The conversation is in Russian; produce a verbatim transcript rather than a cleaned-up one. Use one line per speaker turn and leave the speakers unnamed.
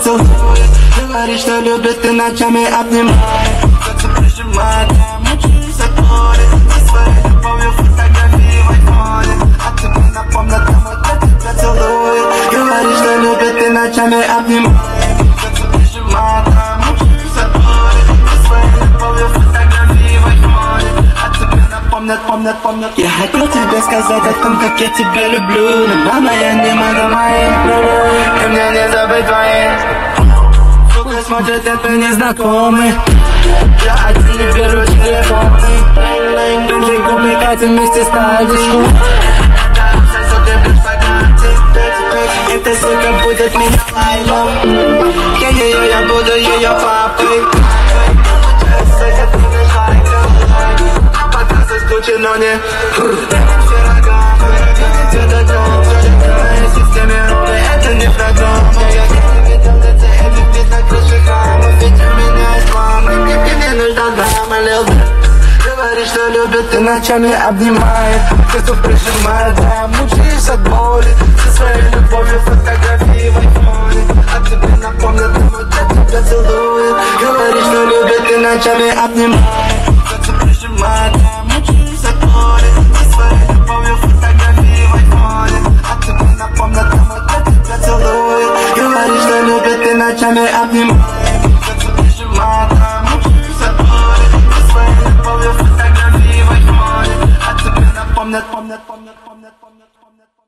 целует. Говорит, что любит и ночами обнимает. Сердце прижимает, я мучаюсь от боли. Со своей любовью фотографии в айфоне. А тебе напомнят, кому я тебя целует. Говорит, что любит и ночами обнимает. Сердце прижимает, я мучаюсь от боли. Со своей любовью фотографии в айфоне. А тебе напомнят, помнят, помнят. Я хотел тебе сказать о том, как я тебя люблю. Но мама, я не могу моим. И мне не забыть твои. Сука, смотрят это незнакомый. Я один не беру телефоны. Бенджик увлекатель вместе с тальдишку. Эта сука будет меня лайлом. Я ее, я буду ее папой. Но не системе роли, это не программа. Я не видел лица этих бедных крышек храмов. Ведь у меня есть мама, мне не нужна драма, лил. Говорит, что любит и ночами обнимает. Сердце прижимает, да, мучаюсь от боли. Со своей любовью фотографии в айфоне. А тебе напомнят, кому я тебя целует. Говорит, что любит и ночами обнимает. Сердце прижимает, да, мучаюсь от боли. Со своей любовью фотографии в айфоне. А тебе напомнят, кому я тебя целует. Говорит, что любит и ночами обнимает. Сердце прижимает, да, мучаюсь от боли. Со своей любовью фотографии в айфоне. А тебе напомнят, помнят, помнят, помнят, помнят, помнят.